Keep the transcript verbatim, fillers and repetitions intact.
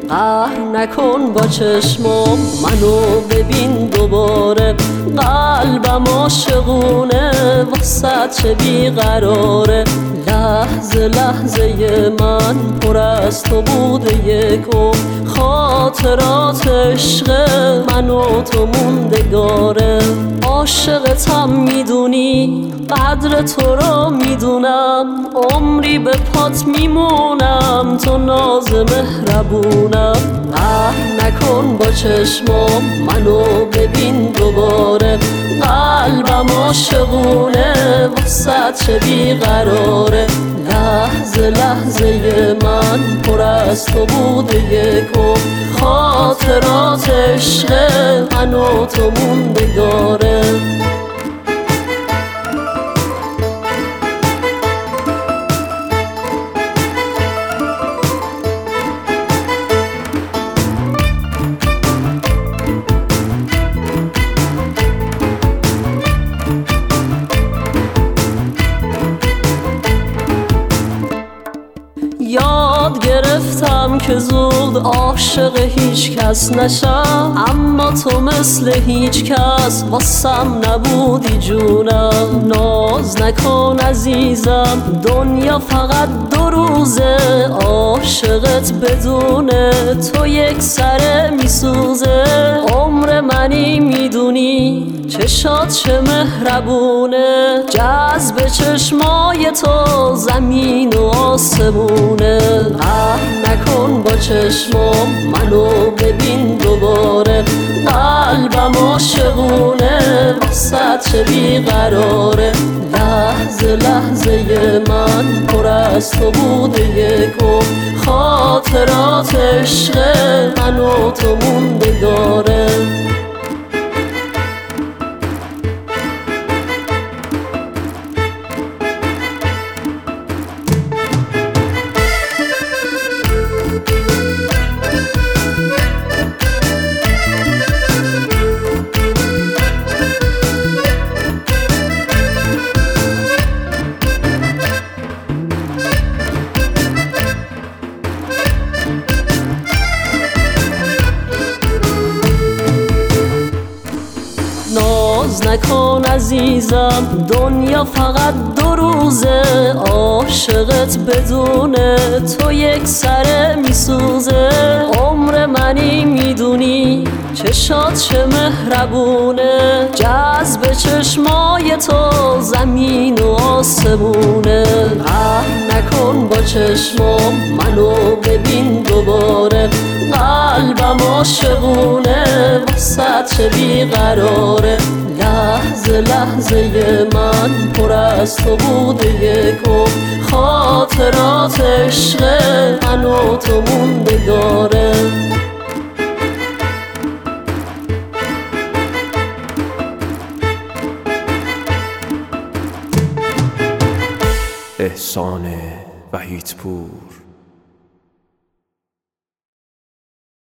قهر نکن با چشمام، منو ببین دوباره. قلبم عاشقونه واسه چه بیقراره. لحظه لحظه من پر از تو بوده یک و خاطرات عشق من و تو موندگاره. عاشقتم میدونی، قدر تو رو میدونم، عمری به پات میمونم، تو ناز مهربونم. قهر نکن با چشمام، منو ببین دوباره. قلبم عاشقونه واسه چه بیقراره. لحظه لحظه من پر از تو بوده یک و خاطرات عشق من و تو موندگاره. یاد گرفتم که زود عاشق هیچ کس نشم، اما تو مثل هیچ کس واسم نبودی جونم. ناز نکن عزیزم، دنیا فقط دو روزه، عاشقت بدونه تو یک سره میسوزه. عمر منی میدونی، چشات چه مهربونه، جذب چشمای تو زمین و آسمونه. قهر نکن با چشمام، منو ببین دوباره. قلبم عاشقونه واسه چه بیقراره. لحظه لحظه من پر از تو بوده یک و خاطرات عشق من و تو موندگاره. ناز نکن عزیزم، دنیا فقط دو روزه، عاشقت بدونه تو یک سره میسوزه. عمر منی میدونی، چشات چه مهربونه، جذب چشمای تو زمین و آسمونه. قهر نکن با چشمام، منو ببین دوباره. قلبم عاشقونه واسه چه بیقراره. لحظه لحظه من پر از تو بوده یک و خاطرات عشق من و تو موندگاره. احسان وحیدپور.